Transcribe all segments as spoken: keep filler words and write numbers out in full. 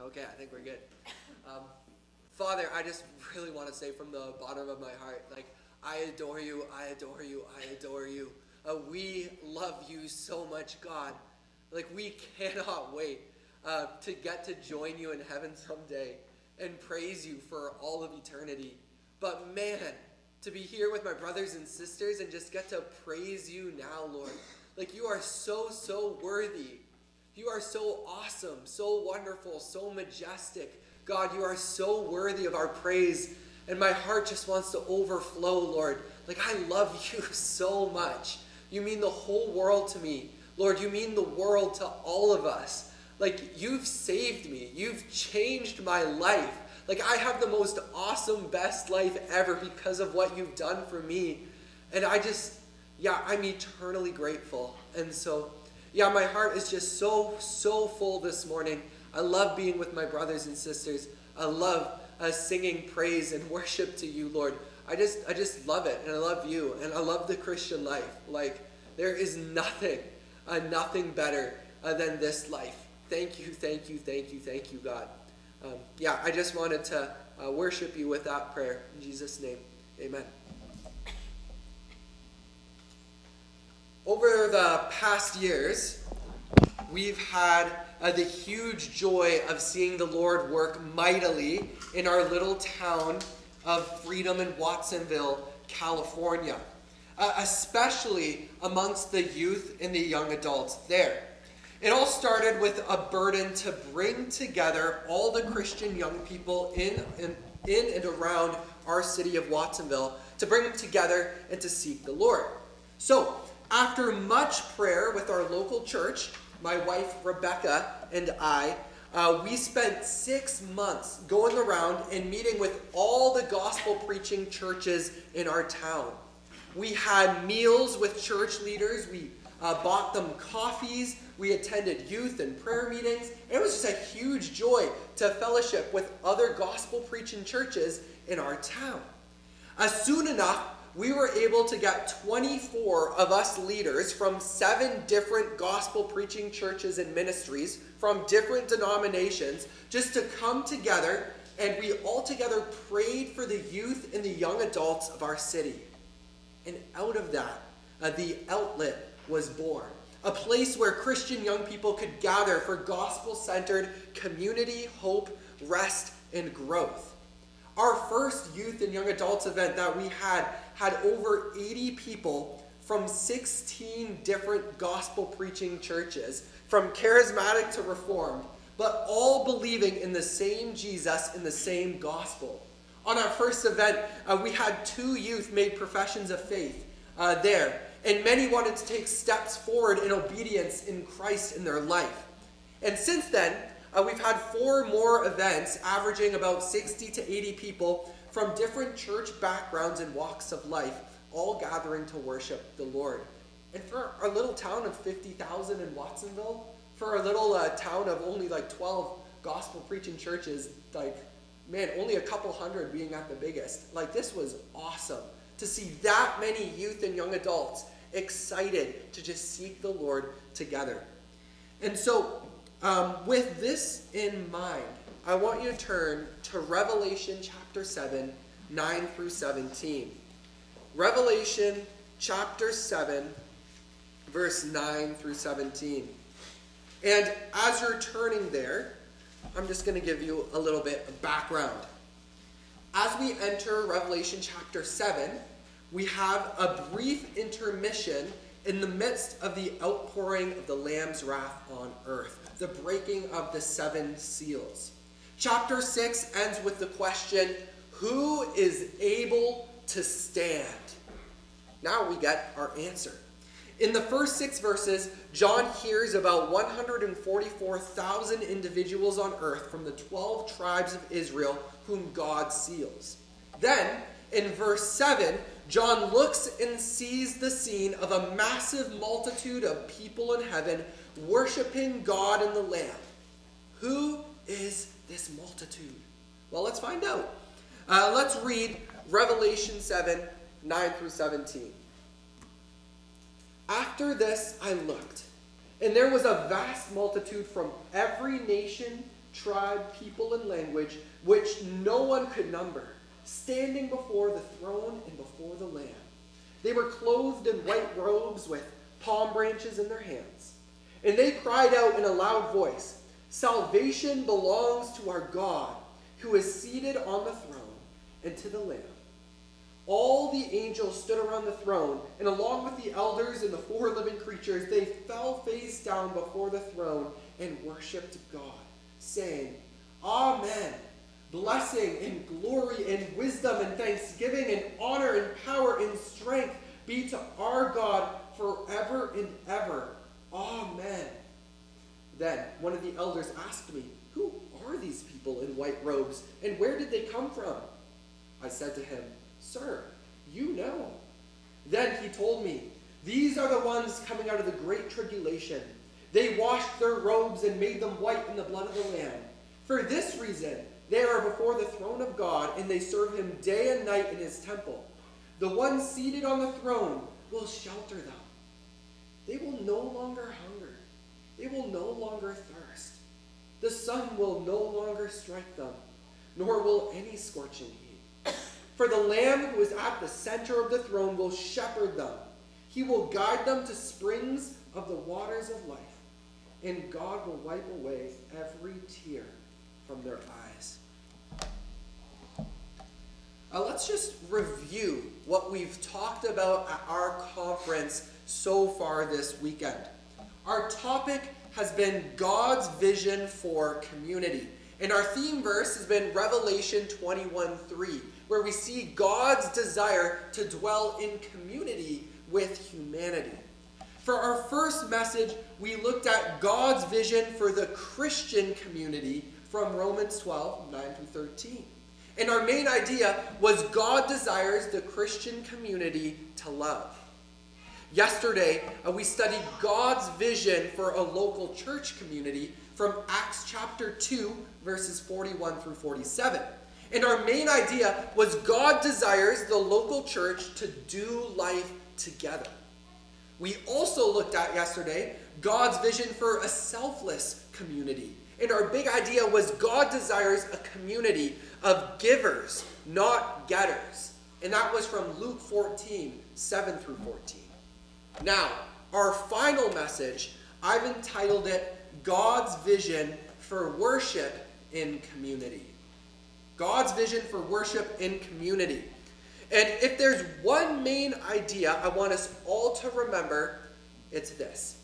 Okay, I think we're good. Um, Father, I just really want to say from the bottom of my heart, like, I adore you, I adore you, I adore you. Uh, we love you so much, God. Like, we cannot wait uh, to get to join you in heaven someday and praise you for all of eternity. But man, to be here with my brothers and sisters and just get to praise you now, Lord. Like, you are so, so worthy. You are so awesome, so wonderful, so majestic. God, you are so worthy of our praise. And my heart just wants to overflow, Lord. Like, I love you so much. You mean the whole world to me. Lord, you mean the world to all of us. Like, you've saved me. You've changed my life. Like, I have the most awesome, best life ever because of what you've done for me. And I just, yeah, I'm eternally grateful. And so, yeah, my heart is just so, so full this morning. I love being with my brothers and sisters. I love uh, singing praise and worship to you, Lord. I just, I just love it, and I love you, and I love the Christian life. Like, there is nothing, uh, nothing better uh, than this life. Thank you, thank you, thank you, thank you, God. Um, yeah, I just wanted to uh, worship you with that prayer. In Jesus' name, amen. Over the past years, we've had uh, the huge joy of seeing the Lord work mightily in our little town of Freedom in Watsonville, California, uh, especially amongst the youth and the young adults there. It all started with a burden to bring together all the Christian young people in, in, in and around our city of Watsonville, to bring them together and to seek the Lord. So, after much prayer with our local church, my wife Rebecca and I, uh, we spent six months going around and meeting with all the gospel preaching churches in our town. We had meals with church leaders. We uh, bought them coffees. We attended youth and prayer meetings. And it was just a huge joy to fellowship with other gospel preaching churches in our town. Uh, soon enough, we were able to get twenty-four of us leaders from seven different gospel preaching churches and ministries from different denominations just to come together, and we all together prayed for the youth and the young adults of our city. And out of that, uh, the Outlet was born, a place where Christian young people could gather for gospel-centered community, hope, rest, and growth. Our first youth and young adults event that we had had over eighty people from sixteen different gospel preaching churches, from charismatic to reformed, but all believing in the same Jesus and the same gospel. On our first event, uh, we had two youth made professions of faith uh, there, and many wanted to take steps forward in obedience in Christ in their life. And since then, Uh, we've had four more events averaging about sixty to eighty people from different church backgrounds and walks of life, all gathering to worship the Lord. And for our little town of fifty thousand in Watsonville, for our little uh, town of only like twelve gospel preaching churches, like, man, only a couple hundred being at the biggest. Like, this was awesome to see that many youth and young adults excited to just seek the Lord together. And so, Um, with this in mind, I want you to turn to Revelation chapter seven, nine through seventeen. Revelation chapter seven, verse nine through seventeen. And as you're turning there, I'm just going to give you a little bit of background. As we enter Revelation chapter seven, we have a brief intermission in the midst of the outpouring of the Lamb's wrath on earth, the breaking of the seven seals. Chapter six ends with the question, who is able to stand? Now we get our answer. In the first six verses, John hears about one hundred forty-four thousand individuals on earth from the twelve tribes of Israel whom God seals. Then, in verse seven, John looks and sees the scene of a massive multitude of people in heaven worshiping God and the Lamb. Who is this multitude? Well, let's find out. Uh, let's read Revelation seven, nine through seventeen. After this I looked, and there was a vast multitude from every nation, tribe, people, and language, which no one could number, standing before the throne and before the Lamb. They were clothed in white robes with palm branches in their hands. And they cried out in a loud voice, "Salvation belongs to our God, who is seated on the throne, and to the Lamb." All the angels stood around the throne, and along with the elders and the four living creatures, they fell face down before the throne and worshipped God, saying, "Amen. Blessing and glory and wisdom and thanksgiving and honor and power and strength be to our God forever and ever. Amen." Then one of the elders asked me, "Who are these people in white robes, and where did they come from?" I said to him, "Sir, you know." Then he told me, "These are the ones coming out of the great tribulation. They washed their robes and made them white in the blood of the Lamb. For this reason, they are before the throne of God, and they serve him day and night in his temple. The one seated on the throne will shelter them. They will no longer hunger. They will no longer thirst. The sun will no longer strike them, nor will any scorching heat. For the Lamb who is at the center of the throne will shepherd them. He will guide them to springs of the waters of life, and God will wipe away every tear from their eyes." Uh, let's just review what we've talked about at our conference so far this weekend. Our topic has been God's vision for community. And our theme verse has been Revelation twenty-one three, where we see God's desire to dwell in community with humanity. For our first message, we looked at God's vision for the Christian community from Romans twelve nine through thirteen. And our main idea was God desires the Christian community to love. Yesterday, uh, we studied God's vision for a local church community from Acts chapter two, verses forty-one through forty-seven. And our main idea was God desires the local church to do life together. We also looked at yesterday God's vision for a selfless community. And our big idea was God desires a community of givers, not getters. And that was from Luke fourteen, seven through fourteen. Now, our final message, I've entitled it God's Vision for Worship in Community. God's vision for worship in community. And if there's one main idea I want us all to remember, it's this.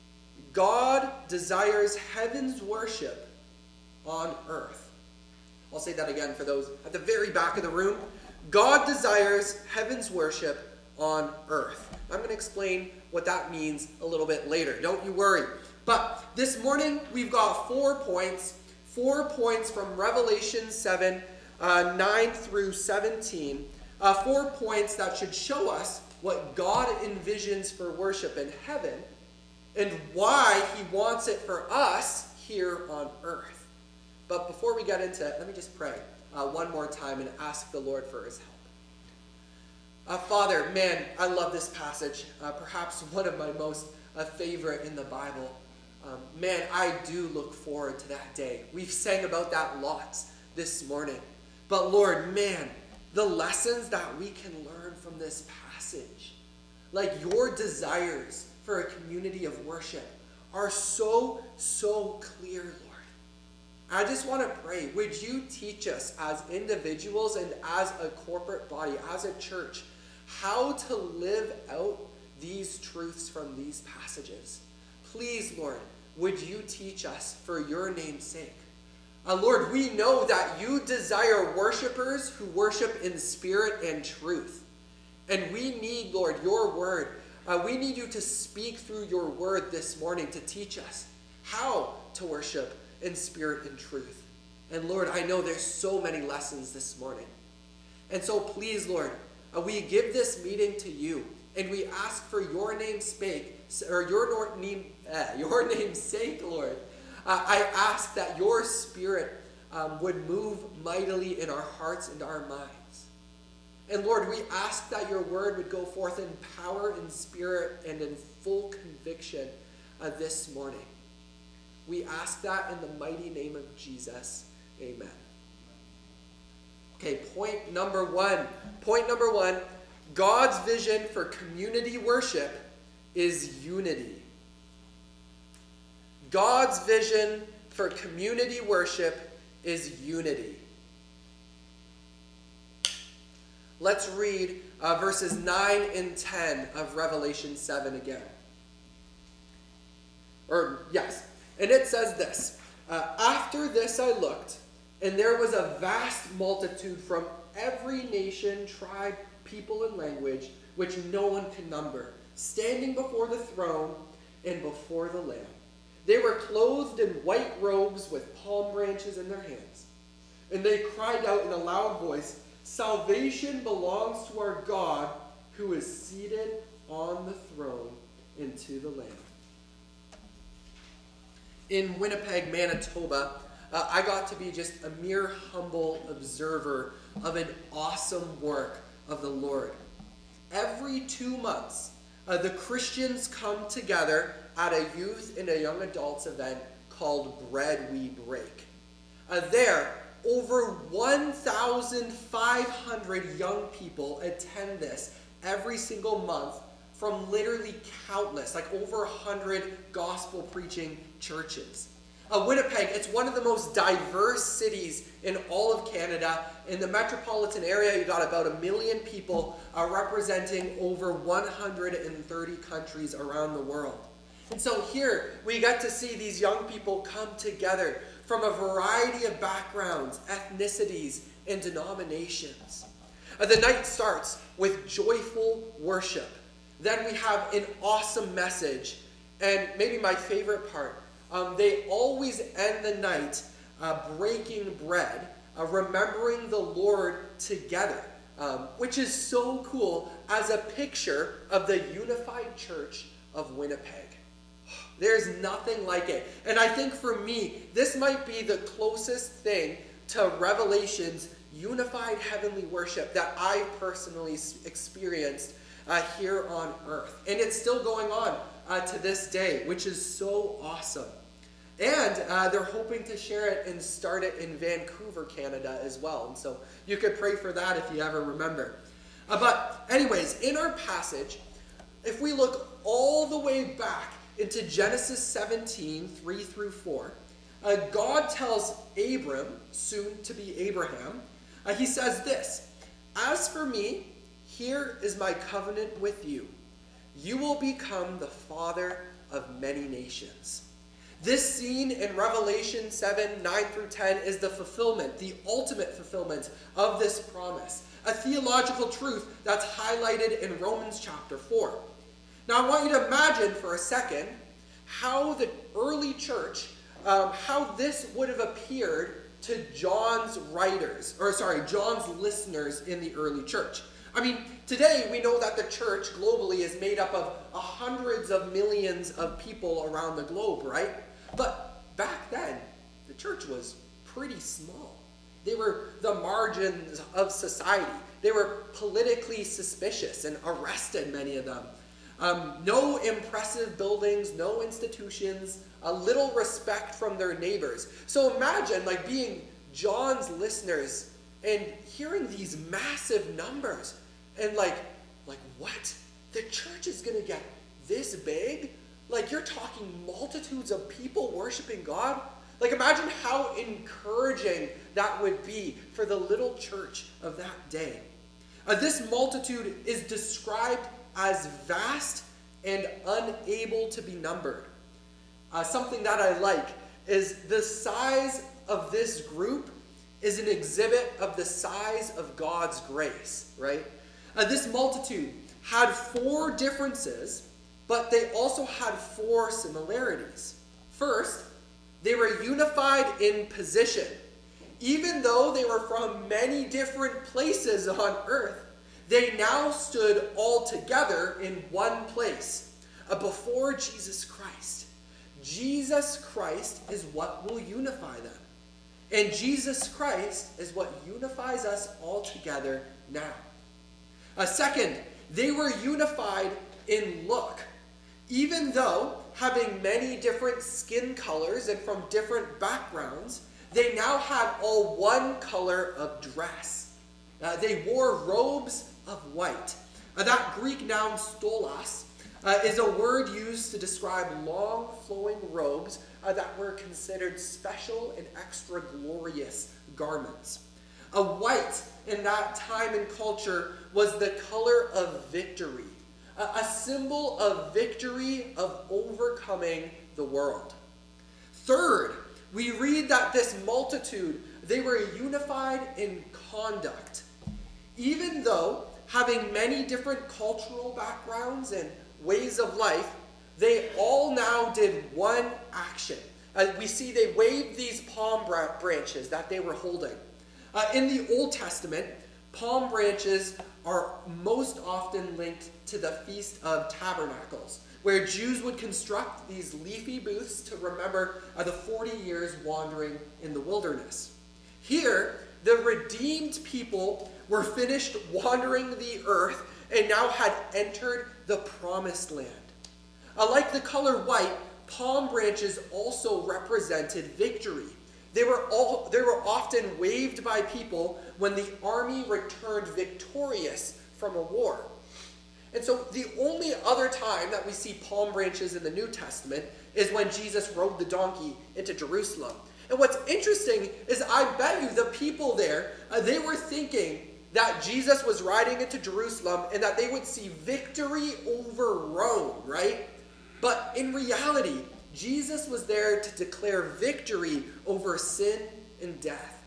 God desires heaven's worship on earth. I'll say that again for those at the very back of the room. God desires heaven's worship on earth. I'm going to explain what that means a little bit later. Don't you worry. But this morning we've got four points. Four points from Revelation seven, uh, nine through seventeen. Uh, four points that should show us what God envisions for worship in heaven and why he wants it for us here on earth. But before we get into it, let me just pray uh, one more time and ask the Lord for his help. Uh, Father, man, I love this passage. Uh, perhaps one of my most uh, favorite in the Bible. Um, man, I do look forward to that day. We've sang about that lots this morning. But Lord, man, the lessons that we can learn from this passage, like your desires for a community of worship, are so, so clear, Lord. I just want to pray, would you teach us as individuals and as a corporate body, as a church, how to live out these truths from these passages? Please, Lord, would you teach us for your name's sake? Uh, Lord, we know that you desire worshipers who worship in spirit and truth. And we need, Lord, your word. Uh, we need you to speak through your word this morning to teach us how to worship in spirit and truth. And Lord, I know there's so many lessons this morning. And so please, Lord, uh, we give this meeting to you. And we ask for your name's sake, or your name, uh, your name's sake, Lord. Uh, I ask that your spirit um, would move mightily in our hearts and our minds. And Lord, we ask that your word would go forth in power, in spirit, and in full conviction uh, this morning. We ask that in the mighty name of Jesus. Amen. Okay, point number one. Point number one, God's vision for community worship is unity. God's vision for community worship is unity. Let's read uh, verses nine and ten of Revelation seven again. Or, yes. And it says this, uh, After this I looked, and there was a vast multitude from every nation, tribe, people, and language, which no one can number, standing before the throne and before the Lamb. They were clothed in white robes with palm branches in their hands. And they cried out in a loud voice, Salvation belongs to our God, who is seated on the throne and to the Lamb. In Winnipeg, Manitoba, uh, I got to be just a mere humble observer of an awesome work of the Lord. Every two months, uh, the Christians come together at a youth and a young adults event called Bread We Break. Uh, there, over one thousand five hundred young people attend this every single month from literally countless, like over one hundred gospel preaching churches. Uh, Winnipeg, it's one of the most diverse cities in all of Canada. In the metropolitan area, you got about a million people uh, representing over one hundred thirty countries around the world. And so here, we get to see these young people come together from a variety of backgrounds, ethnicities, and denominations. Uh, the night starts with joyful worship. Then we have an awesome message. And maybe my favorite part, um, they always end the night uh, breaking bread, uh, remembering the Lord together, um, which is so cool as a picture of the unified church of Winnipeg. There's nothing like it. And I think for me, this might be the closest thing to Revelation's unified heavenly worship that I personally experienced uh, here on earth. And it's still going on uh, to this day, which is so awesome. And uh, they're hoping to share it and start it in Vancouver, Canada as well. And so you could pray for that if you ever remember. Uh, but anyways, in our passage, if we look all the way back into Genesis seventeen, three through four, uh, God tells Abram, soon to be Abraham, uh, he says this, As for me, here is my covenant with you. You will become the father of many nations. This scene in Revelation seven, nine through ten is the fulfillment, the ultimate fulfillment of this promise. A theological truth that's highlighted in Romans chapter four. Now I want you to imagine for a second how the early church, um, how this would have appeared to John's writers, or sorry, John's listeners in the early church. I mean, today we know that the church globally is made up of uh, hundreds of millions of people around the globe, right? But back then, the church was pretty small. They were the margins of society. They were politically suspicious and arrested, many of them. Um, no impressive buildings, no institutions, a little respect from their neighbors. So imagine like being John's listeners and hearing these massive numbers and like, like what? The church is going to get this big? Like you're talking multitudes of people worshiping God? Like imagine how encouraging that would be for the little church of that day. Uh, this multitude is described as vast and unable to be numbered. Uh, something that I like is the size of this group is an exhibit of the size of God's grace, right? Uh, this multitude had four differences, but they also had four similarities. First, they were unified in position. Even though they were from many different places on earth, they now stood all together in one place, uh, before Jesus Christ. Jesus Christ is what will unify them. And Jesus Christ is what unifies us all together now. Uh, second, they were unified in look. Even though having many different skin colors and from different backgrounds, they now had all one color of dress. Uh, they wore robes of white. Uh, that Greek noun stolas uh, is a word used to describe long flowing robes uh, that were considered special and extra glorious garments. A white in that time and culture was the color of victory, a, a symbol of victory, of overcoming the world. Third, we read that this multitude, they were unified in conduct. Even though having many different cultural backgrounds and ways of life, they all now did one action. Uh, we see they waved these palm branches that they were holding. Uh, in the Old Testament, palm branches are most often linked to the Feast of Tabernacles, where Jews would construct these leafy booths to remember uh, the forty years wandering in the wilderness. Here, the redeemed people were finished wandering the earth and now had entered the promised land. Uh, like the color white, palm branches also represented victory. They were, all, they were often waved by people when the army returned victorious from a war. And so the only other time that we see palm branches in the New Testament is when Jesus rode the donkey into Jerusalem. And what's interesting is I bet you the people there, uh, they were thinking that Jesus was riding into Jerusalem and that they would see victory over Rome, right? But in reality, Jesus was there to declare victory over sin and death.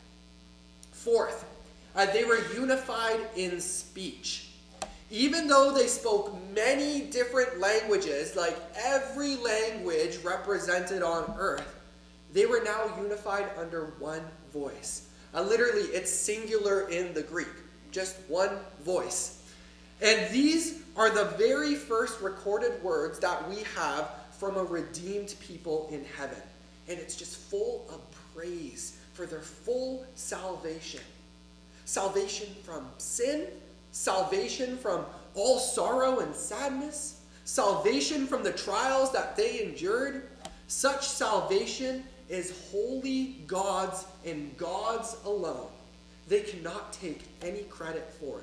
Fourth, uh, they were unified in speech. Even though they spoke many different languages, like every language represented on earth, they were now unified under one voice. Uh, literally, it's singular in the Greek, just one voice. And these are the very first recorded words that we have from a redeemed people in heaven. And it's just full of praise for their full salvation. Salvation from sin, salvation from all sorrow and sadness, salvation from the trials that they endured. Such salvation is wholly God's and God's alone. They cannot take any credit for it.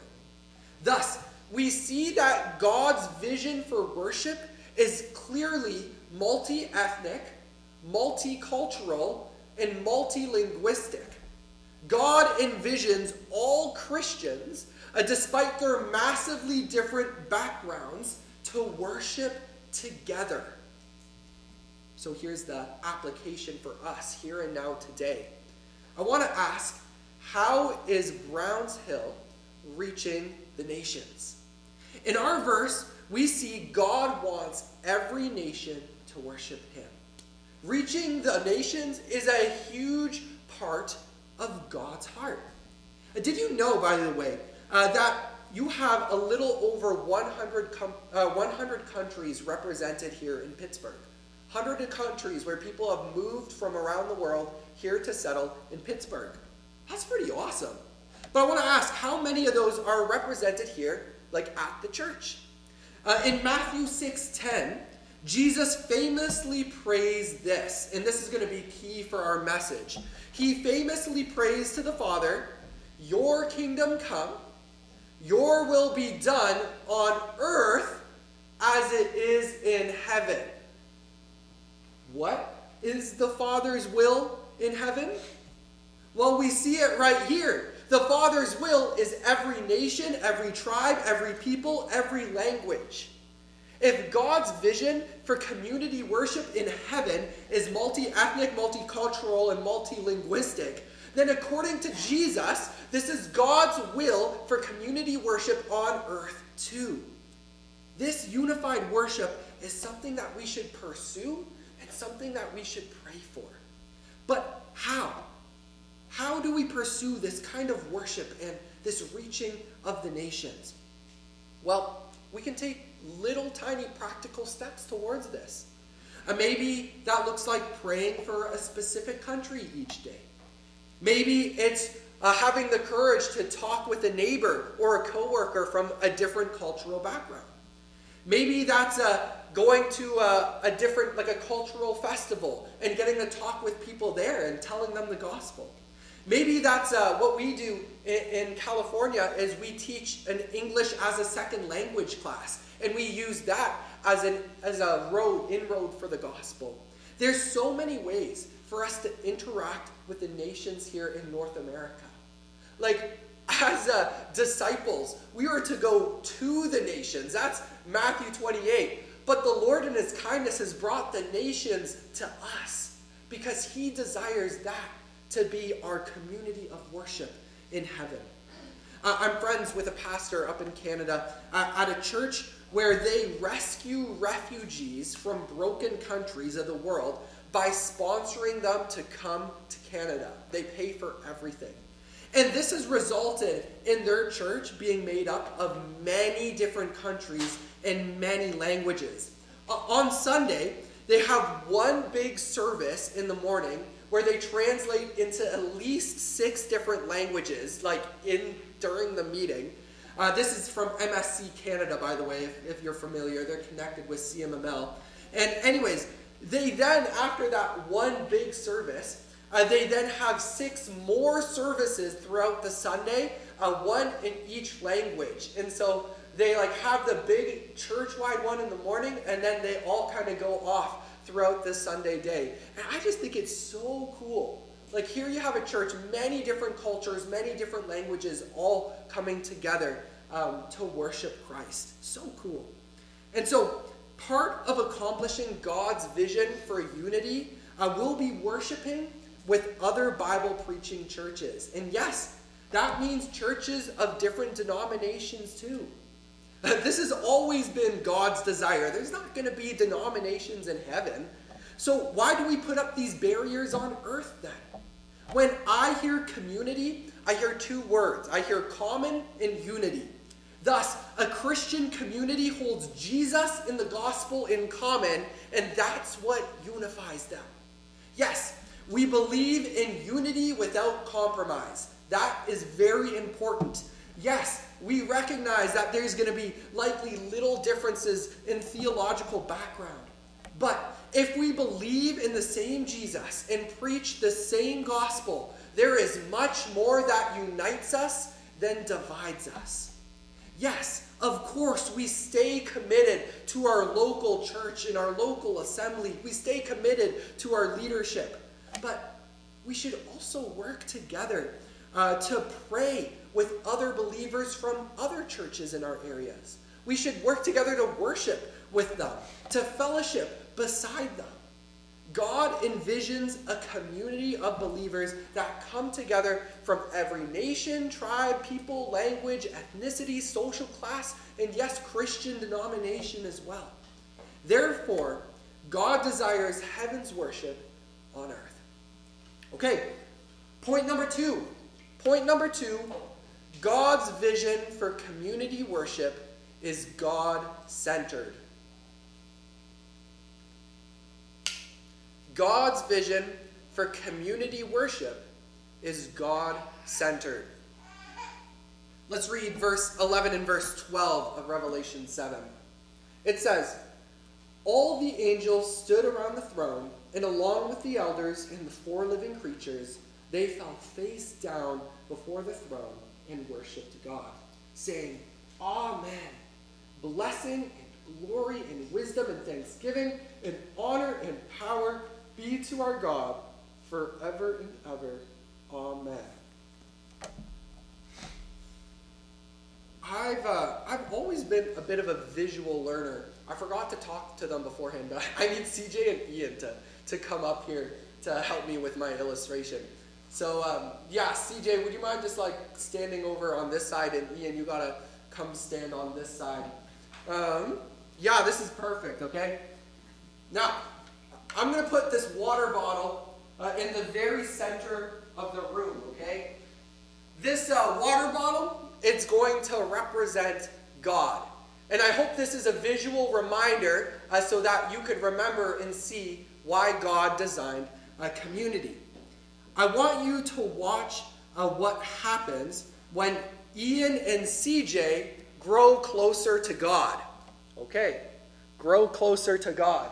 Thus, we see that God's vision for worship is clearly multi-ethnic, multicultural, and multilinguistic. God envisions all Christians, uh, despite their massively different backgrounds, to worship together. So here's the application for us here and now today. I want to ask, how is Browns Hill reaching the nations? In our verse, we see God wants every nation to worship him. Reaching the nations is a huge part of God's heart. Did you know, by the way, uh, that you have a little over one hundred, com- uh, one hundred countries represented here in Pittsburgh? one hundred countries where people have moved from around the world here to settle in Pittsburgh. That's pretty awesome. But I want to ask, how many of those are represented here, like at the church? Uh, in Matthew six ten, Jesus famously prays this, and this is going to be key for our message. He famously prays to the Father, "Your kingdom come, your will be done on earth as it is in heaven." What is the Father's will in heaven? Well, we see it right here. The Father's will is every nation, every tribe, every people, every language. If God's vision for community worship in heaven is multi-ethnic, multicultural, and multilinguistic, then according to Jesus, this is God's will for community worship on earth too. This unified worship is something that we should pursue and something that we should pray for. But how? How do we pursue this kind of worship and this reaching of the nations? Well, we can take little tiny practical steps towards this. Uh, maybe that looks like praying for a specific country each day. Maybe it's uh, having the courage to talk with a neighbor or a coworker from a different cultural background. Maybe that's uh, going to a, a different, like a cultural festival and getting to talk with people there and telling them the gospel. Maybe that's uh, what we do in, in California is we teach an English as a second language class. And we use that as, an, as a road, inroad for the gospel. There's so many ways for us to interact with the nations here in North America. Like, as uh, disciples, we are to go to the nations. That's Matthew twenty-eight. But the Lord in his kindness has brought the nations to us because he desires that to be our community of worship in heaven. Uh, I'm friends with a pastor up in Canada uh, at a church where they rescue refugees from broken countries of the world by sponsoring them to come to Canada. They pay for everything. And this has resulted in their church being made up of many different countries and many languages. Uh, on Sunday, they have one big service in the morning where they translate into at least six different languages, like in during the meeting. Uh, this is from M S C Canada, by the way, if, if you're familiar. They're connected with C M M L. And anyways, they then, after that one big service, Uh, they then have six more services throughout the Sunday, uh, one in each language. And so they like have the big church-wide one in the morning, and then they all kind of go off throughout the Sunday day. And I just think it's so cool. Like here you have a church, many different cultures, many different languages, all coming together um, to worship Christ. So cool. And so part of accomplishing God's vision for unity uh, will be worshiping with other Bible-preaching churches. And yes, that means churches of different denominations too. This has always been God's desire. There's not going to be denominations in heaven. So why do we put up these barriers on earth then? When I hear community, I hear two words. I hear common and unity. Thus, a Christian community holds Jesus in the gospel in common, and that's what unifies them. Yes, we believe in unity without compromise. That is very important. Yes, we recognize that there's going to be likely little differences in theological background. But if we believe in the same Jesus and preach the same gospel, there is much more that unites us than divides us. Yes, of course, we stay committed to our local church and our local assembly. We stay committed to our leadership. But we should also work together uh, to pray with other believers from other churches in our areas. We should work together to worship with them, to fellowship beside them. God envisions a community of believers that come together from every nation, tribe, people, language, ethnicity, social class, and yes, Christian denomination as well. Therefore, God desires heaven's worship on earth. Okay, point number two. Point number two, God's vision for community worship is God-centered. God's vision for community worship is God-centered. Let's read verse eleven and verse twelve of Revelation seven. It says, "All the angels stood around the throne, and along with the elders and the four living creatures, they fell face down before the throne and worshipped God, saying, Amen. Blessing and glory and wisdom and thanksgiving and honor and power be to our God forever and ever. Amen." I've uh, I've always been a bit of a visual learner. I forgot to talk to them beforehand, but I need C J and Ian to, to come up here to help me with my illustration. So um, yeah, C J, would you mind just like standing over on this side, and Ian, you gotta come stand on this side. Um, yeah, this is perfect, okay? Now, I'm gonna put this water bottle uh, in the very center of the room, okay? This uh, water bottle, it's going to represent God. And I hope this is a visual reminder uh, so that you could remember and see why God designed a community. I want you to watch uh, what happens when Ian and C J grow closer to God. Okay, grow closer to God.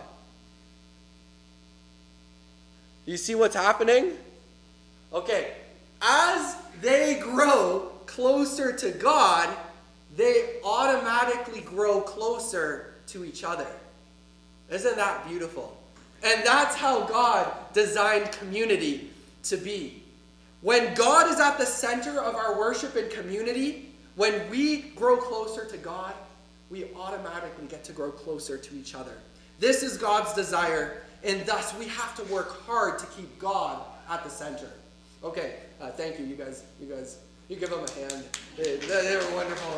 You see what's happening? Okay, as they grow closer to God, they automatically grow closer to each other. Isn't that beautiful? And that's how God designed community to be. When God is at the center of our worship and community, when we grow closer to God, we automatically get to grow closer to each other. This is God's desire, and thus we have to work hard to keep God at the center. Okay, uh, thank you, you guys. You guys, you give them a hand. They, they were wonderful.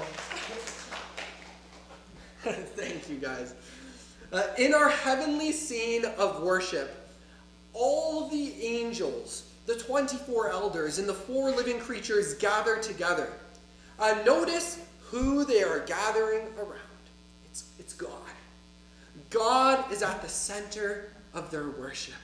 Thank you, guys. Uh, in our heavenly scene of worship, all the angels, the twenty-four elders, and the four living creatures gather together. Uh, notice who they are gathering around. It's, it's God. God is at the center of their worship.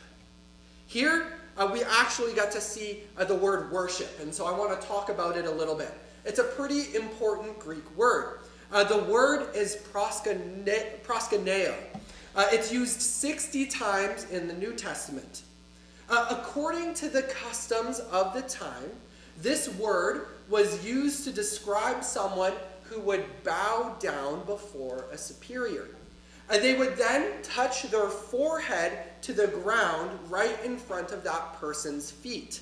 Here, uh, we actually got to see uh, the word worship, and so I want to talk about it a little bit. It's a pretty important Greek word. Uh, the word is proskane- proskuneo. Uh, it's used sixty times in the New Testament. Uh, according to the customs of the time, this word was used to describe someone who would bow down before a superior. And they would then touch their forehead to the ground right in front of that person's feet.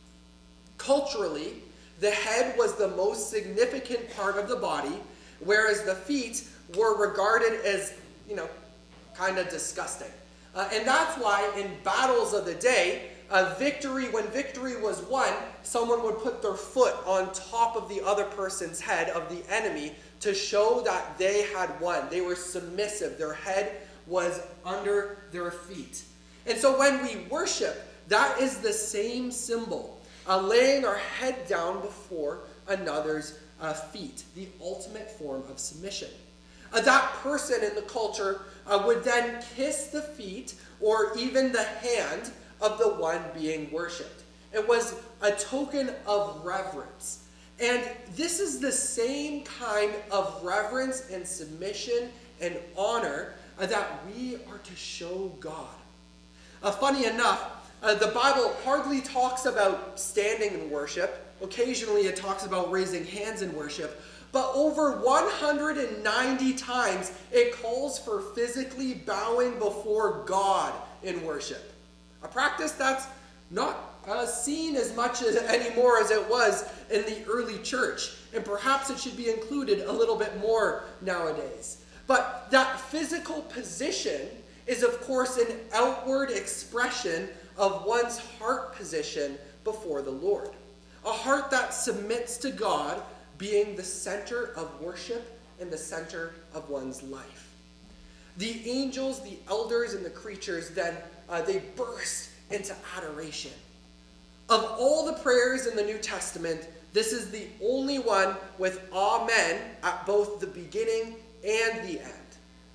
Culturally, the head was the most significant part of the body, whereas the feet were regarded as, you know, kind of disgusting. Uh, and that's why in battles of the day, uh, victory, when victory was won, someone would put their foot on top of the other person's head of the enemy to show that they had won. They were submissive. Their head was under their feet. And so when we worship, that is the same symbol, uh, laying our head down before another's uh, feet, the ultimate form of submission. Uh, that person in the culture uh, would then kiss the feet or even the hand of the one being worshipped. It was a token of reverence. And this is the same kind of reverence and submission and honor uh, that we are to show God. Uh, funny enough, uh, the Bible hardly talks about standing in worship. Occasionally it talks about raising hands in worship. But over one hundred ninety times it calls for physically bowing before God in worship. A practice that's not Uh, seen as much as anymore as it was in the early church. And perhaps it should be included a little bit more nowadays. But that physical position is, of course, an outward expression of one's heart position before the Lord. A heart that submits to God being the center of worship and the center of one's life. The angels, the elders, and the creatures then, uh, they burst into adoration. Of all the prayers in the New Testament, this is the only one with amen at both the beginning and the end.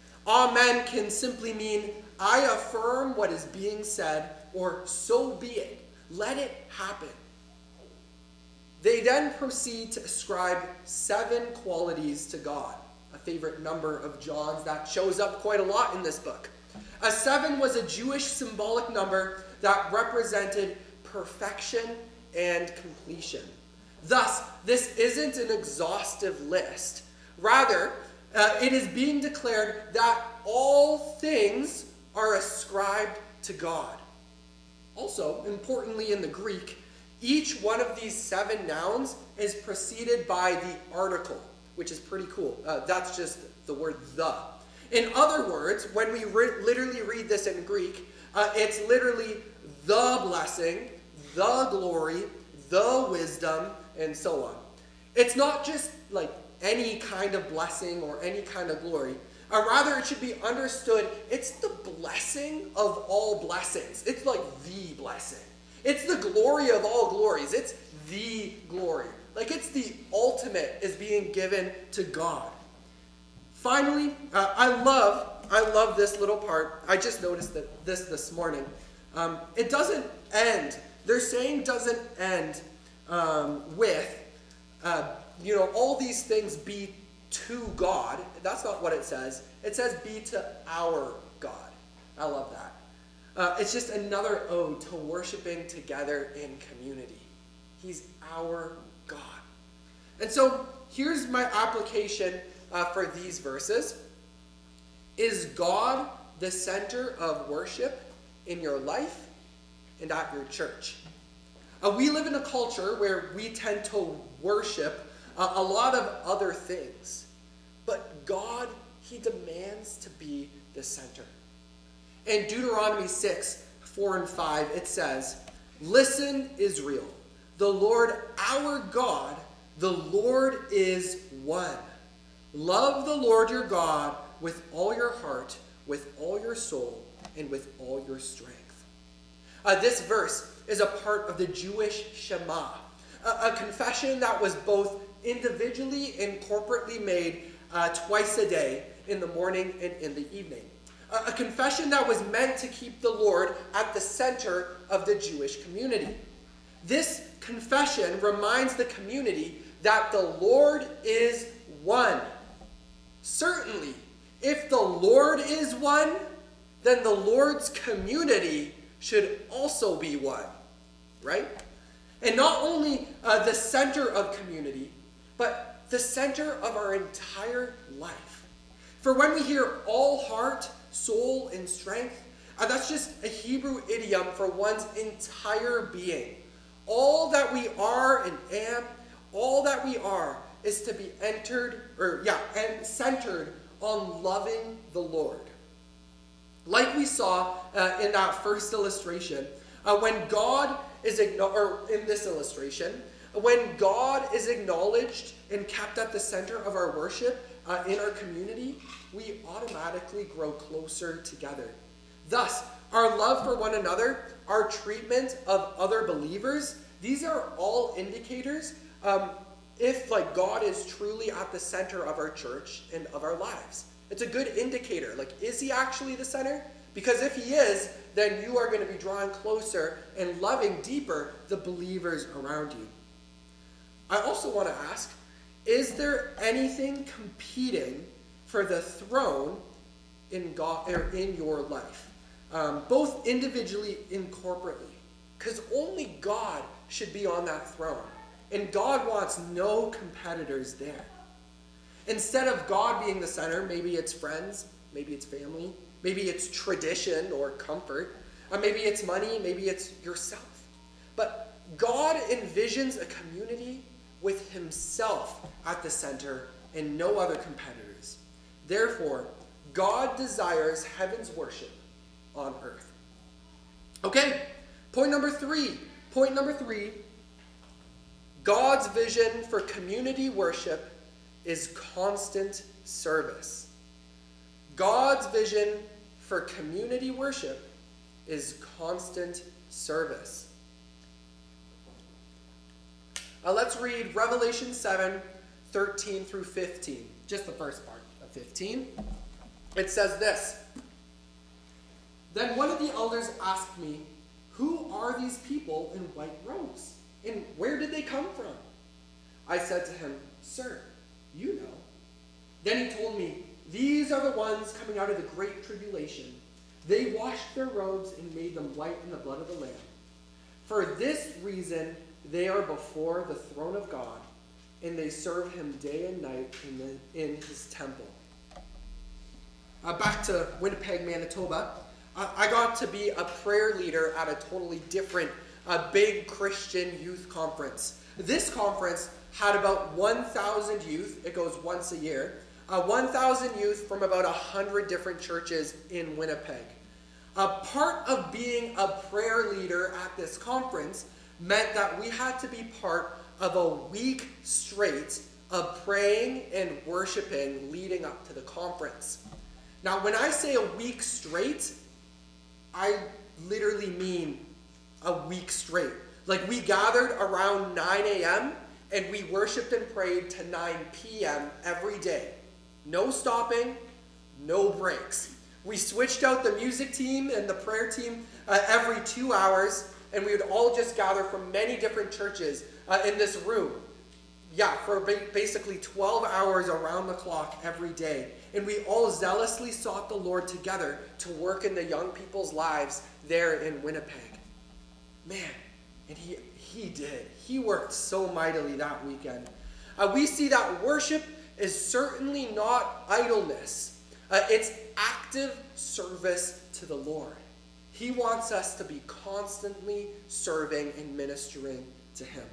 Amen can simply mean, I affirm what is being said, or so be it. Let it happen. They then proceed to ascribe seven qualities to God, a favorite number of John's that shows up quite a lot in this book. A seven was a Jewish symbolic number that represented perfection and completion. Thus, this isn't an exhaustive list. Rather, uh, it is being declared that all things are ascribed to God. Also, importantly in the Greek, each one of these seven nouns is preceded by the article, which is pretty cool. Uh, that's just the word the. In other words, when we re- literally read this in Greek, uh, it's literally the blessing, the glory, the wisdom, and so on. It's not just like any kind of blessing or any kind of glory. Or rather, it should be understood, it's the blessing of all blessings. It's like the blessing. It's the glory of all glories. It's the glory. Like it's the ultimate is being given to God. Finally, uh, I love, I love this little part. I just noticed that this this morning. Um, it doesn't end. Their saying doesn't end um, with, uh, you know, all these things be to God. That's not what it says. It says be to our God. I love that. Uh, it's just another ode to worshiping together in community. He's our God. And so here's my application uh, for these verses. Is God the center of worship in your life and at your church? Uh, we live in a culture where we tend to worship uh, a lot of other things. But God, he demands to be the center. In Deuteronomy six, four and five, it says, "Listen, Israel, the Lord our God, the Lord is one. Love the Lord your God with all your heart, with all your soul, and with all your strength." Uh, this verse is a part of the Jewish Shema, a, a confession that was both individually and corporately made uh, twice a day, in the morning and in the evening. A, a confession that was meant to keep the Lord at the center of the Jewish community. This confession reminds the community that the Lord is one. Certainly, if the Lord is one, then the Lord's community should also be one, right? And not only uh, the center of community, but the center of our entire life. For when we hear all heart, soul, and strength, uh, that's just a Hebrew idiom for one's entire being. All that we are and am, all that we are is to be entered, or yeah, and centered on loving the Lord. Like we saw uh, in that first illustration, uh, when God is, or in this illustration, when God is acknowledged and kept at the center of our worship uh, in our community, we automatically grow closer together. Thus, our love for one another, our treatment of other believers, these are all indicators um, if like God is truly at the center of our church and of our lives. It's a good indicator. Like, is he actually the center? Because if he is, then you are going to be drawing closer and loving deeper the believers around you. I also want to ask, is there anything competing for the throne in God or in your life, um, both individually and corporately? Because only God should be on that throne, and God wants no competitors there. Instead of God being the center, maybe it's friends, maybe it's family, maybe it's tradition or comfort, or maybe it's money, maybe it's yourself. But God envisions a community with himself at the center and no other competitors. Therefore, God desires heaven's worship on earth. Okay, point number three. Point number three, God's vision for community worship is constant service. God's vision for community worship is constant service. Uh, let's read Revelation seven, thirteen through fifteen. Just the first part of fifteen. It says this. "Then one of the elders asked me, 'Who are these people in white robes? And where did they come from?' I said to him, 'Sir, you know.' Then he told me, 'These are the ones coming out of the great tribulation. They washed their robes and made them white in the blood of the Lamb. For this reason they are before the throne of God, and they serve him day and night in, the, in his temple.'" Uh, back to Winnipeg, Manitoba. Uh, I got to be a prayer leader at a totally different, uh, big Christian youth conference. This conference had about one thousand youth. It goes once a year. Uh, one thousand youth from about one hundred different churches in Winnipeg. Uh, part of being a prayer leader at this conference meant that we had to be part of a week straight of praying and worshiping leading up to the conference. Now, when I say a week straight, I literally mean a week straight. Like, we gathered around nine a.m. and we worshiped and prayed to nine p.m. every day. No stopping, no breaks. We switched out the music team and the prayer team uh, every two hours, and we would all just gather from many different churches uh, in this room. yeah, for basically twelve hours around the clock every day. And we all zealously sought the Lord together to work in the young people's lives there in Winnipeg. Man, and he, he did. He worked so mightily that weekend. Uh, we see that worship is certainly not idleness. Uh, it's active service to the Lord. He wants us to be constantly serving and ministering to him.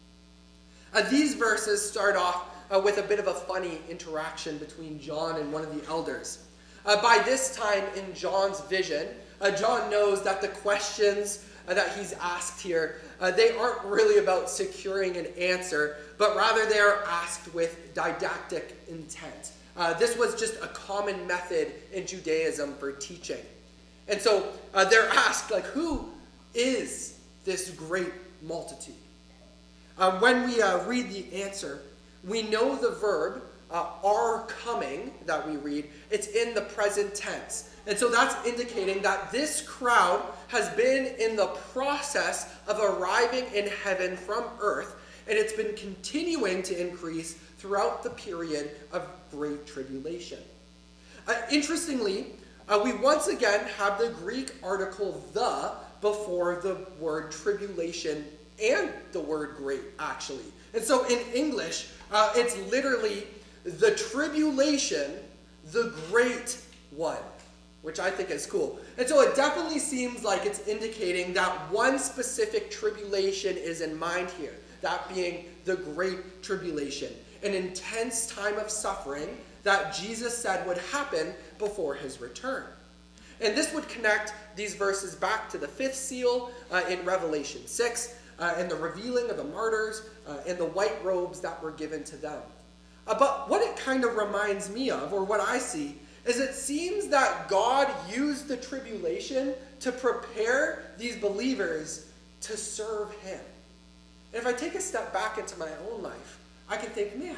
Uh, these verses start off uh, with a bit of a funny interaction between John and one of the elders. Uh, by this time in John's vision, uh, John knows that the questions uh, that he's asked here, uh, they aren't really about securing an answer, but rather they are asked with didactic intent. Uh, this was just a common method in Judaism for teaching. And so uh, they're asked, like, who is this great multitude? Uh, when we uh, read the answer, we know the verb uh, are coming that we read, it's in the present tense. And so that's indicating that this crowd has been in the process of arriving in heaven from earth, and it's been continuing to increase throughout the period of Great Tribulation. Uh, interestingly, uh, we once again have the Greek article the before the word tribulation and the word great, actually. And so in English, uh, it's literally the tribulation, the great one, which I think is cool. And so it definitely seems like it's indicating that one specific tribulation is in mind here, that being the Great Tribulation, an intense time of suffering that Jesus said would happen before his return. And this would connect these verses back to the fifth seal uh, in Revelation six, uh, and the revealing of the martyrs, uh, and the white robes that were given to them. Uh, but what it kind of reminds me of, or what I see, is it seems that God used the tribulation to prepare these believers to serve him. And if I take a step back into my own life, I can think, man,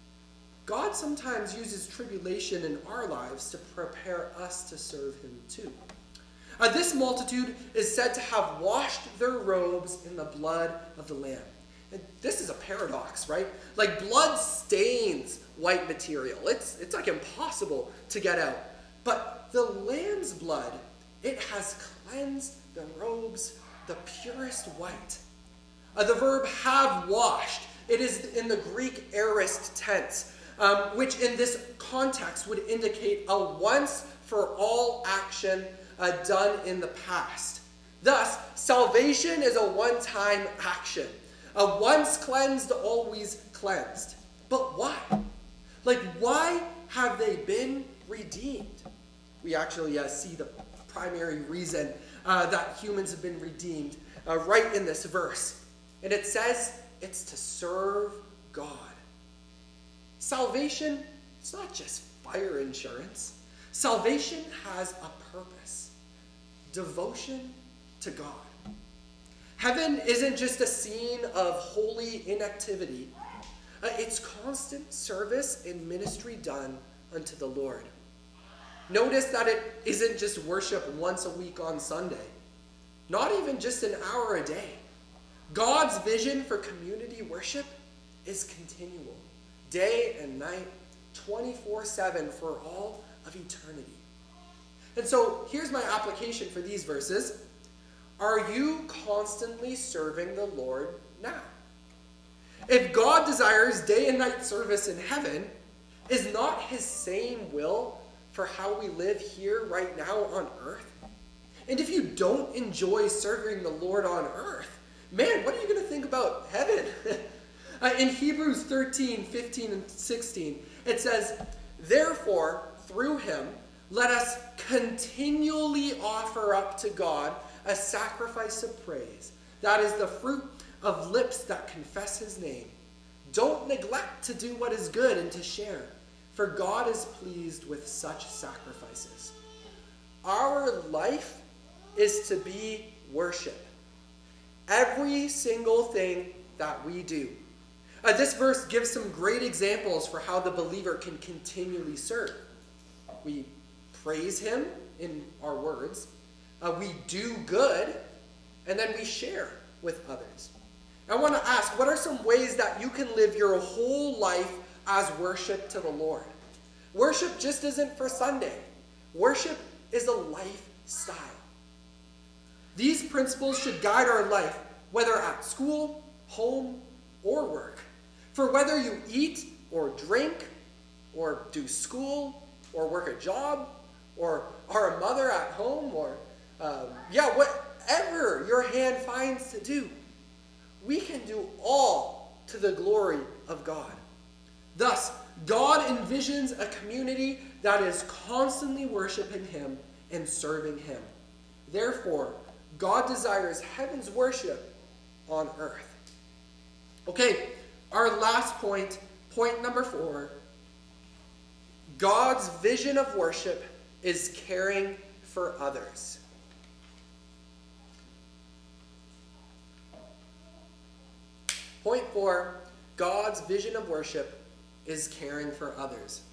God sometimes uses tribulation in our lives to prepare us to serve him too. Uh, this multitude is said to have washed their robes in the blood of the Lamb. And this is a paradox, right? Like, blood stains white material. It's, it's like impossible to get out. But the Lamb's blood, it has cleansed the robes the purest white. Uh, the verb have washed, it is in the Greek aorist tense, um, which in this context would indicate a once-for-all action uh, done in the past. Thus, salvation is a one-time action. A once cleansed, always cleansed. But why? Like, why have they been redeemed? We actually uh, see the primary reason uh, that humans have been redeemed uh, right in this verse. And it says it's to serve God. Salvation, it's not just fire insurance. Salvation has a purpose. Devotion to God. Heaven isn't just a scene of holy inactivity. Uh, it's constant service and ministry done unto the Lord. Notice that it isn't just worship once a week on Sunday. Not even just an hour a day. God's vision for community worship is continual. Day and night, twenty-four seven for all of eternity. And so here's my application for these verses. Are you constantly serving the Lord now? If God desires day and night service in heaven, is not his same will for how we live here right now on earth? And if you don't enjoy serving the Lord on earth, man, what are you going to think about heaven? uh, in Hebrews thirteen, fifteen, and sixteen, it says, therefore, through him, let us continually offer up to God a sacrifice of praise. That is the fruit of lips that confess his name. Don't neglect to do what is good and to share, for God is pleased with such sacrifices. Our life is to be worship. Every single thing that we do. Uh, this verse gives some great examples for how the believer can continually serve. We praise him in our words. Uh, we do good, and then we share with others. I want to ask, what are some ways that you can live your whole life as worship to the Lord? Worship just isn't for Sunday. Worship is a lifestyle. These principles should guide our life, whether at school, home, or work. For whether you eat or drink, or do school, or work a job, or are a mother at home, or um, yeah, whatever your hand finds to do, we can do all to the glory of God. Thus, God envisions a community that is constantly worshiping Him and serving Him. Therefore, God desires heaven's worship on earth. Okay, our last point, point number four. God's vision of worship is caring for others. Point four, God's vision of worship is caring for others.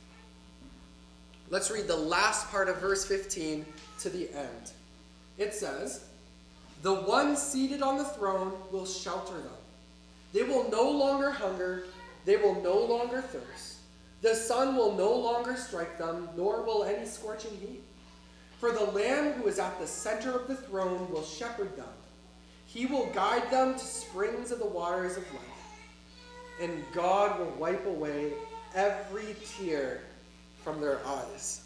Let's read the last part of verse fifteen to the end. It says, "The one seated on the throne will shelter them. They will no longer hunger, they will no longer thirst. The sun will no longer strike them, nor will any scorching heat. For the Lamb who is at the center of the throne will shepherd them. He will guide them to springs of the waters of life. And God will wipe away every tear from their eyes."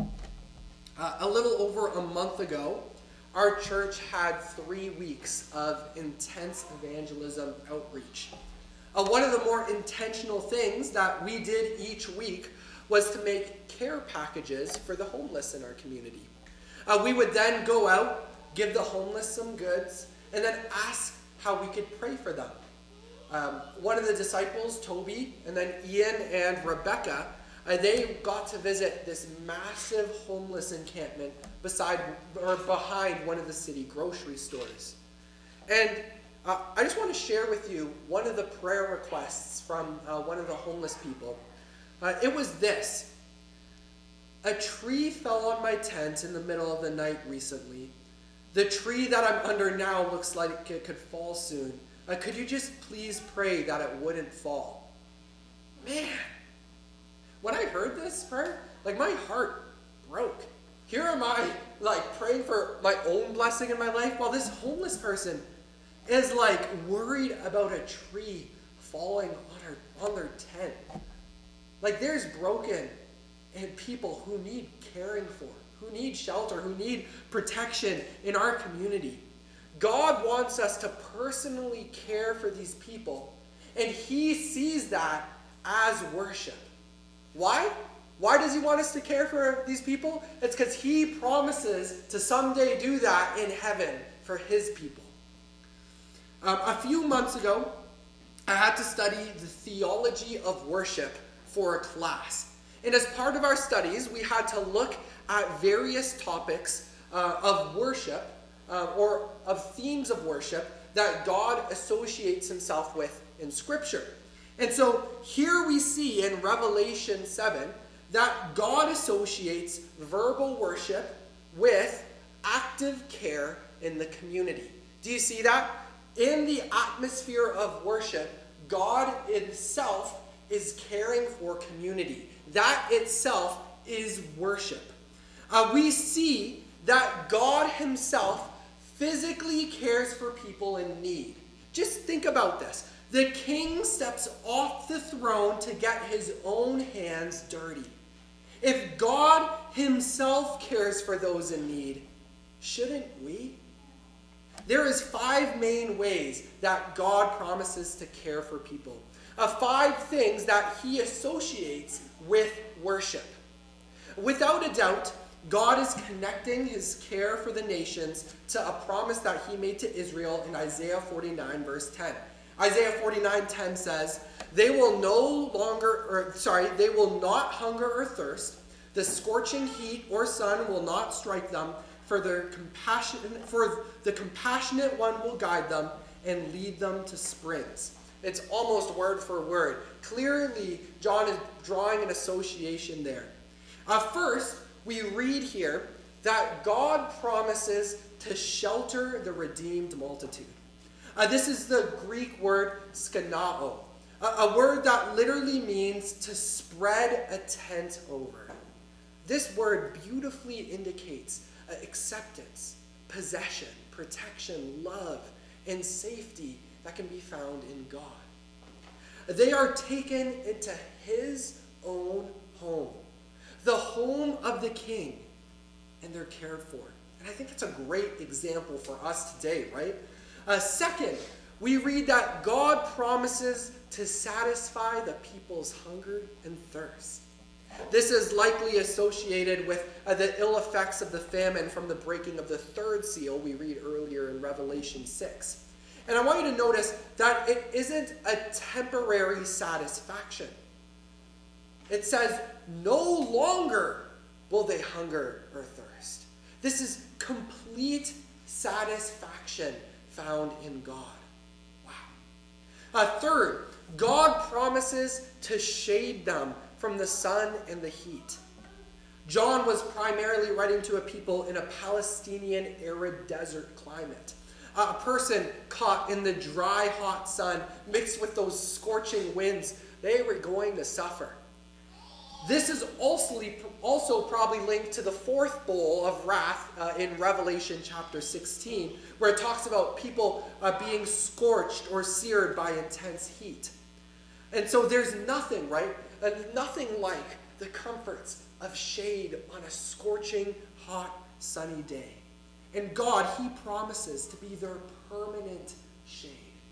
Uh, a little over a month ago, our church had three weeks of intense evangelism outreach. Uh, one of the more intentional things that we did each week was to make care packages for the homeless in our community. Uh, we would then go out, give the homeless some goods, and then ask how we could pray for them. Um, one of the disciples, Toby, and then Ian and Rebecca, uh, they got to visit this massive homeless encampment beside or behind one of the city grocery stores. And uh, I just want to share with you one of the prayer requests from uh, one of the homeless people. Uh, it was this: "A tree fell on my tent in the middle of the night recently. The tree that I'm under now looks like it could fall soon. Uh, could you just please pray that it wouldn't fall?" Man, when I heard this prayer, like my heart broke. Here am I, like praying for my own blessing in my life, while this homeless person is like worried about a tree falling on her on their tent. Like there's broken and people who need caring for, who need shelter, who need protection in our community. God wants us to personally care for these people, and He sees that as worship. Why? Why does He want us to care for these people? It's because He promises to someday do that in heaven for His people. Um, a few months ago, I had to study the theology of worship for a class. And as part of our studies, we had to look at various topics uh, of worship, uh, or of themes of worship that God associates Himself with in Scripture. And so here we see in Revelation seven that God associates verbal worship with active care in the community. Do you see that? In the atmosphere of worship, God Himself is caring for community. That itself is worship. Uh, we see that God Himself physically cares for people in need. Just think about this. The king steps off the throne to get his own hands dirty. If God Himself cares for those in need, shouldn't we? There is five main ways that God promises to care for people. Uh, five things that He associates with worship. Without a doubt, God is connecting His care for the nations to a promise that He made to Israel in Isaiah forty-nine, verse ten. Isaiah forty-nine ten says, "They will no longer, or sorry, they will not hunger or thirst. The scorching heat or sun will not strike them, for their compassion, for the compassionate one will guide them and lead them to springs." It's almost word for word. Clearly, John is drawing an association there. Uh, first, we read here that God promises to shelter the redeemed multitude. Uh, this is the Greek word skenao, a, a word that literally means to spread a tent over. This word beautifully indicates uh, acceptance, possession, protection, love, and safety that can be found in God. They are taken into his own home, the home of the king, and they're cared for. And I think that's a great example for us today, right? Uh, second, we read that God promises to satisfy the people's hunger and thirst. This is likely associated with uh, the ill effects of the famine from the breaking of the third seal we read earlier in Revelation six. And I want you to notice that it isn't a temporary satisfaction. It says, no longer will they hunger or thirst. This is complete satisfaction found in God. Wow. Uh, third, God promises to shade them from the sun and the heat. John was primarily writing to a people in a Palestinian arid desert climate. Uh, a person caught in the dry, hot sun mixed with those scorching winds, they were going to suffer. This is also, also probably linked to the fourth bowl of wrath uh, in Revelation chapter sixteen, where it talks about people uh, being scorched or seared by intense heat. And so there's nothing, right? Uh, nothing like the comforts of shade on a scorching, hot, sunny day. And God, he promises to be their permanent shade.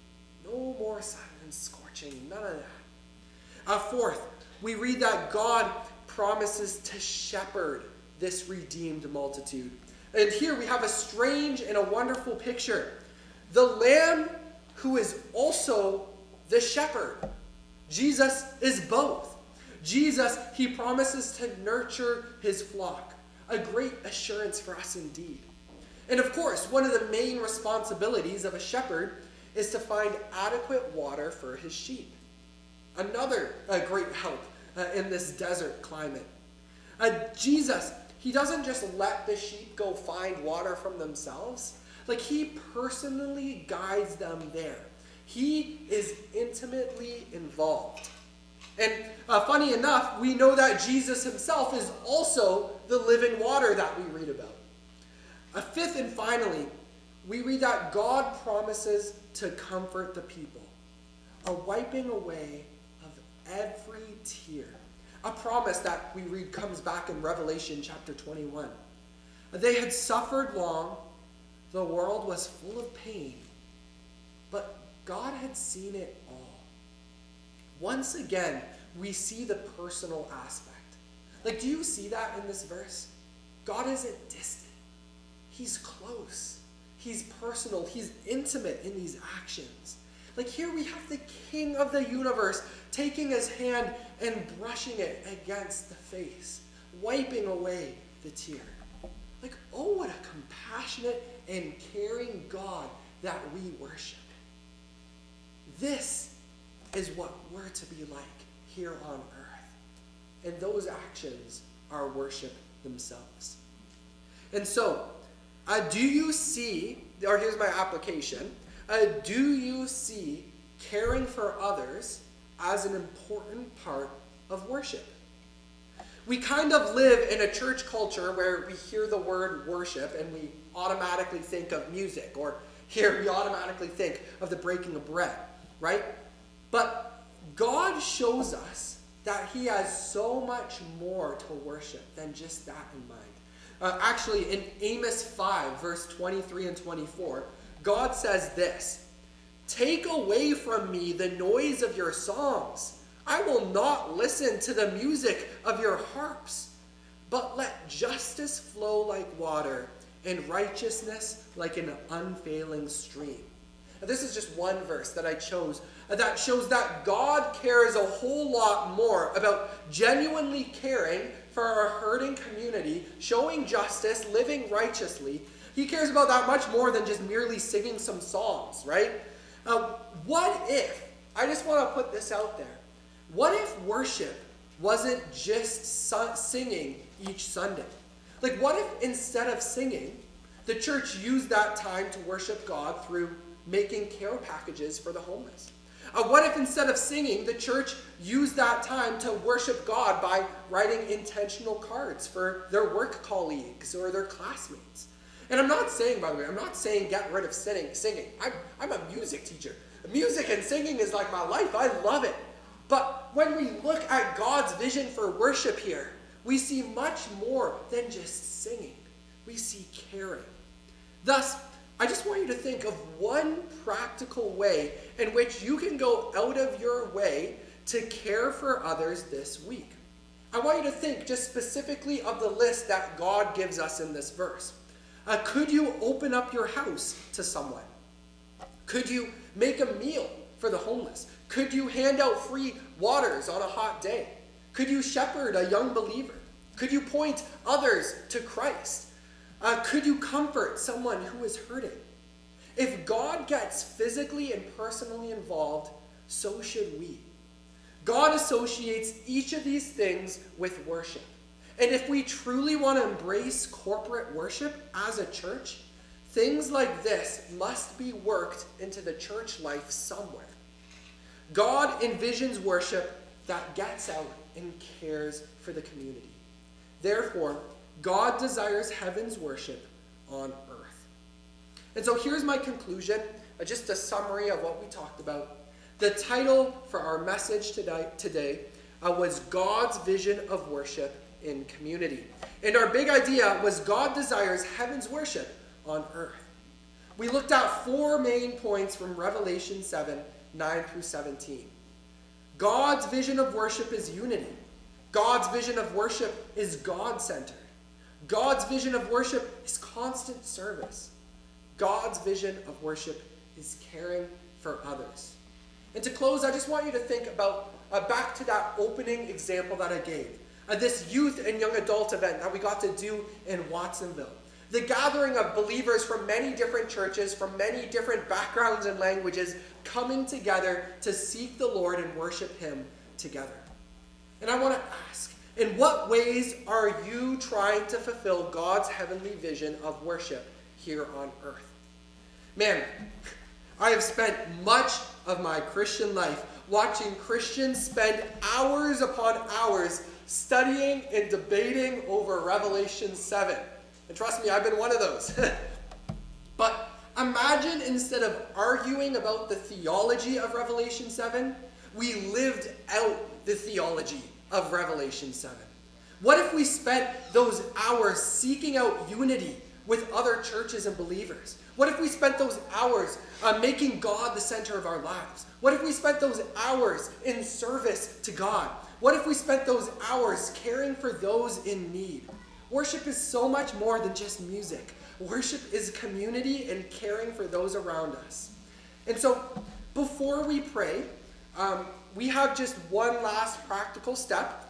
No more sun and scorching, none of that. Uh, fourth, we read that God promises to shepherd this redeemed multitude. And here we have a strange and a wonderful picture. The Lamb who is also the shepherd. Jesus is both. Jesus, he promises to nurture his flock. A great assurance for us indeed. And of course, one of the main responsibilities of a shepherd is to find adequate water for his sheep. Another uh, great help uh, in this desert climate. Uh, Jesus, he doesn't just let the sheep go find water from themselves. Like, he personally guides them there. He is intimately involved. And uh, funny enough, we know that Jesus himself is also the living water that we read about. A fifth and finally, we read that God promises to comfort the people, a wiping away of every tear. A promise that we read comes back in Revelation chapter twenty-one. They had suffered long, the world was full of pain, but God had seen it all. Once again, we see the personal aspect. Like, do you see that in this verse? God isn't distant. He's close. He's personal. He's intimate in these actions. Like, here we have the King of the universe taking his hand and brushing it against the face, wiping away the tear. Like, oh, what a compassionate and caring God that we worship. This is what we're to be like here on earth. And those actions are worship themselves. And so, uh, do you see, or here's my application, uh, do you see caring for others as an important part of worship? We kind of live in a church culture where we hear the word worship and we automatically think of music, or here we automatically think of the breaking of bread, right? But God shows us that he has so much more to worship than just that in mind. Uh, actually, in Amos five, verse twenty-three and twenty-four, God says this, "Take away from me the noise of your songs. I will not listen to the music of your harps, but let justice flow like water and righteousness like an unfailing stream." Now, this is just one verse that I chose that shows that God cares a whole lot more about genuinely caring for our hurting community, showing justice, living righteously. He cares about that much more than just merely singing some songs, right? Uh, what if, I just want to put this out there, what if worship wasn't just su- singing each Sunday? Like, what if instead of singing, the church used that time to worship God through making care packages for the homeless? Uh, what if instead of singing, the church used that time to worship God by writing intentional cards for their work colleagues or their classmates? And I'm not saying, by the way, I'm not saying get rid of singing. singing. I'm, I'm a music teacher. Music and singing is like my life. I love it. But when we look at God's vision for worship here, we see much more than just singing. We see caring. Thus, I just want you to think of one practical way in which you can go out of your way to care for others this week. I want you to think just specifically of the list that God gives us in this verse. Uh, could you open up your house to someone? Could you make a meal for the homeless? Could you hand out free waters on a hot day? Could you shepherd a young believer? Could you point others to Christ? Uh, could you comfort someone who is hurting? If God gets physically and personally involved, so should we. God associates each of these things with worship. And if we truly want to embrace corporate worship as a church, things like this must be worked into the church life somewhere. God envisions worship that gets out and cares for the community. Therefore, God desires heaven's worship on earth. And so here's my conclusion, uh, just a summary of what we talked about. The title for our message today, today uh, was God's Vision of Worship in Community. And our big idea was God desires heaven's worship on earth. We looked at four main points from Revelation seven, nine through seventeen. God's vision of worship is unity. God's vision of worship is God-centered. God's vision of worship is constant service. God's vision of worship is caring for others. And to close, I just want you to think about, uh, back to that opening example that I gave. Uh, this youth and young adult event that we got to do in Watsonville. The gathering of believers from many different churches, from many different backgrounds and languages, coming together to seek the Lord and worship Him together. And I want to ask, in what ways are you trying to fulfill God's heavenly vision of worship here on earth? Man, I have spent much of my Christian life watching Christians spend hours upon hours studying and debating over Revelation seven. And trust me, I've been one of those. But imagine instead of arguing about the theology of Revelation seven, we lived out the theology of Revelation seven. What if we spent those hours seeking out unity with other churches and believers? What if we spent those hours uh, making God the center of our lives? What if we spent those hours in service to God? What if we spent those hours caring for those in need? Worship is so much more than just music. Worship is community and caring for those around us. And so, before we pray, um, we have just one last practical step.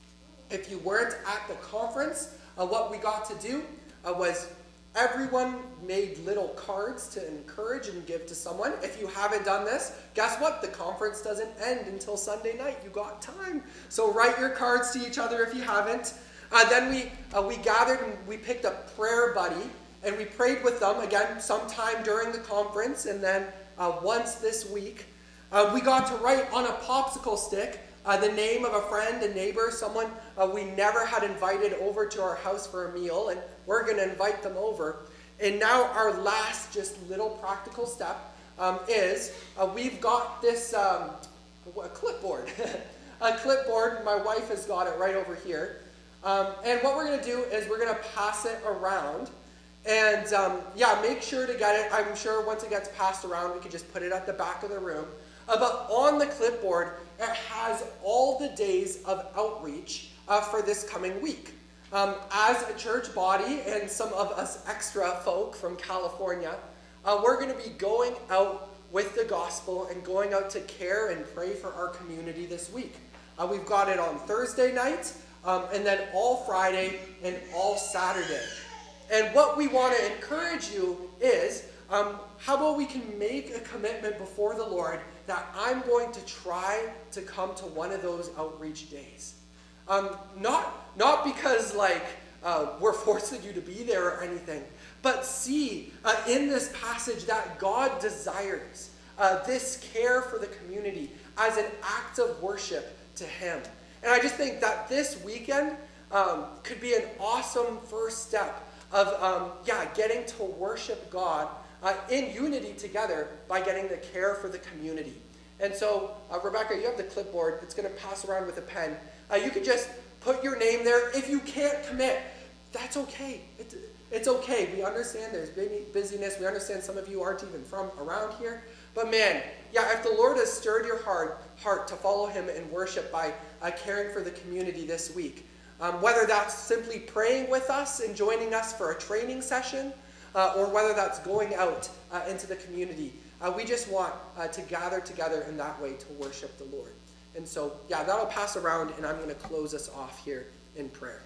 If you weren't at the conference, uh, what we got to do uh, was everyone made little cards to encourage and give to someone. If you haven't done this, guess what? The conference doesn't end until Sunday night. You got time. So write your cards to each other if you haven't. Uh, then we uh, we gathered and we picked a prayer buddy and we prayed with them again sometime during the conference, and then uh, once this week. Uh, we got to write on a popsicle stick uh, the name of a friend, a neighbor, someone uh, we never had invited over to our house for a meal, and we're going to invite them over. And now our last just little practical step um, is uh, we've got this um, a clipboard. a clipboard, my wife has got it right over here. Um, and what we're going to do is we're going to pass it around. And um, yeah, make sure to get it. I'm sure once it gets passed around, we can just put it at the back of the room. Uh, but on the clipboard, it has all the days of outreach uh, for this coming week. Um, as a church body and some of us extra folk from California, uh, we're going to be going out with the gospel and going out to care and pray for our community this week. Uh, we've got it on Thursday night, um, and then all Friday and all Saturday. And what we want to encourage you is, um, how about we can make a commitment before the Lord that I'm going to try to come to one of those outreach days. Um, not, not because like uh, we're forcing you to be there or anything, but see uh, in this passage that God desires uh, this care for the community as an act of worship to him. And I just think that this weekend um, could be an awesome first step of, um, yeah, getting to worship God uh, in unity together by getting the care for the community. And so, uh, Rebecca, you have the clipboard. It's going to pass around with a pen. Uh, you could just put your name there. If you can't commit, that's okay. It's, it's okay. We understand there's busyness. We understand some of you aren't even from around here. But man, yeah, if the Lord has stirred your heart, heart to follow him in worship by uh, caring for the community this week, um, whether that's simply praying with us and joining us for a training session, uh, or whether that's going out uh, into the community, uh, we just want uh, to gather together in that way to worship the Lord. And so, yeah, that'll pass around, and I'm going to close us off here in prayer.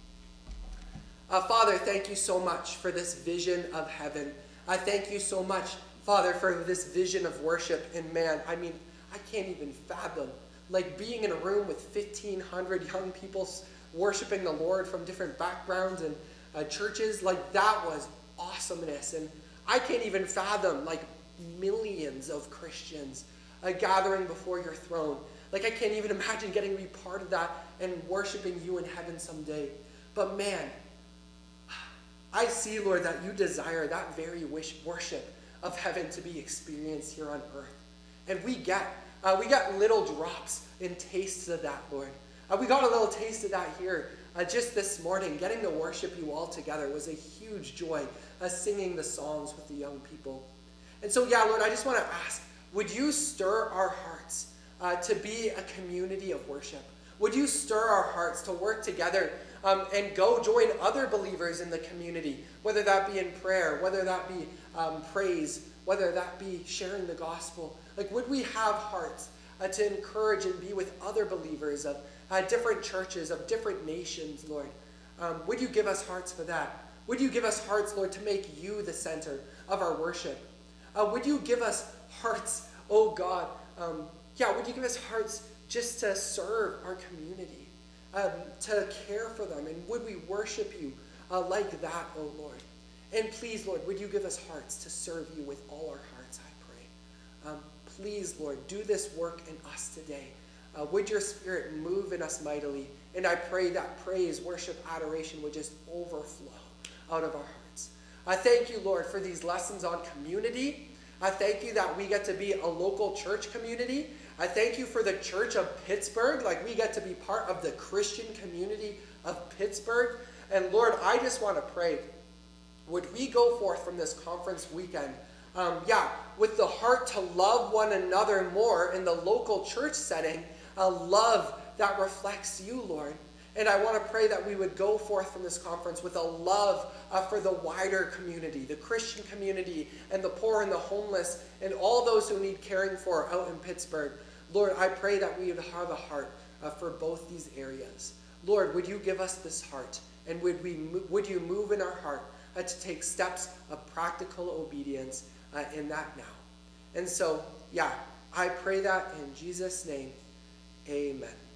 Uh, Father, thank you so much for this vision of heaven. I thank you so much, Father, for this vision of worship. And man, I mean, I can't even fathom, like being in a room with fifteen hundred young people worshiping the Lord from different backgrounds and uh, churches. Like, that was awesomeness. And I can't even fathom, like, millions of Christians uh, gathering before your throne. Like, I can't even imagine getting to be part of that and worshiping you in heaven someday. But man, I see, Lord, that you desire that very wish worship of heaven to be experienced here on earth. And we get, uh, we got little drops and tastes of that, Lord. Uh, we got a little taste of that here uh, just this morning. Getting to worship you all together was a huge joy, uh, singing the songs with the young people. And so, yeah, Lord, I just want to ask, would you stir our hearts uh, to be a community of worship? Would you stir our hearts to work together um, and go join other believers in the community, whether that be in prayer, whether that be um, praise, whether that be sharing the gospel? Like, would we have hearts uh, to encourage and be with other believers of uh, different churches, of different nations, Lord? Um, would you give us hearts for that? Would you give us hearts, Lord, to make you the center of our worship? Uh, would you give us hearts, oh God, um, yeah, would you give us hearts just to serve our community, um, to care for them, and would we worship you uh, like that, oh Lord? And please, Lord, would you give us hearts to serve you with all our hearts, I pray. Um, please, Lord, do this work in us today. Uh, would your Spirit move in us mightily? And I pray that praise, worship, adoration would just overflow out of our hearts. I thank you, Lord, for these lessons on community. I thank you that we get to be a local church community. I thank you for the Church of Pittsburgh, like we get to be part of the Christian community of Pittsburgh. And Lord, I just want to pray, would we go forth from this conference weekend, um, yeah, with the heart to love one another more in the local church setting, a love that reflects you, Lord. And I want to pray that we would go forth from this conference with a love uh, for the wider community, the Christian community, and the poor and the homeless, and all those who need caring for out in Pittsburgh. Lord, I pray that we would have a heart uh, for both these areas. Lord, would you give us this heart, and would, we, would you move in our heart uh, to take steps of practical obedience uh, in that now? And so, yeah, I pray that in Jesus' name, amen.